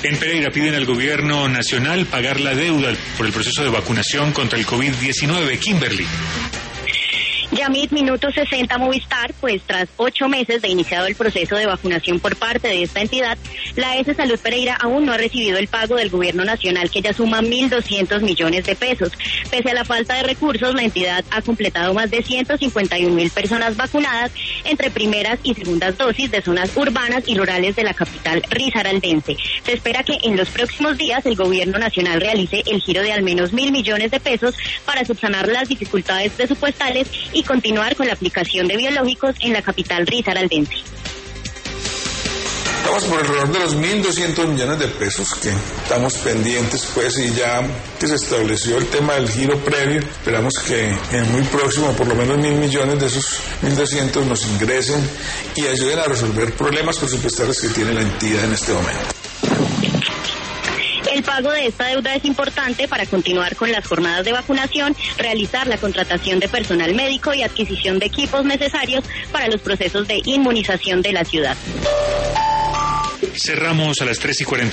En Pereira piden al gobierno nacional pagar la deuda por el proceso de vacunación contra el COVID-19. Kimberly. Yamit, minuto 60 Movistar, pues tras 8 meses de iniciado el proceso de vacunación por parte de esta entidad, la ES Salud Pereira aún no ha recibido el pago del gobierno nacional, que ya suma 1.200 millones de pesos. Pese a la falta de recursos, la entidad ha completado más de 151.000 personas vacunadas entre primeras y segundas dosis de zonas urbanas y rurales de la capital risaraldense. Se espera que en los próximos días el gobierno nacional realice el giro de al menos 1.000 millones de pesos para subsanar las dificultades presupuestales y continuar con la aplicación de biológicos en la capital risaraldense. Estamos por alrededor de los 1.200 millones de pesos que estamos pendientes, pues, y ya que se estableció el tema del giro previo, esperamos que en muy próximo, por lo menos 1.000 millones de esos 1.200 nos ingresen y ayuden a resolver problemas presupuestarios que tiene la entidad en este momento. El pago de esta deuda es importante para continuar con las jornadas de vacunación, realizar la contratación de personal médico y adquisición de equipos necesarios para los procesos de inmunización de la ciudad. Cerramos a las 3:40.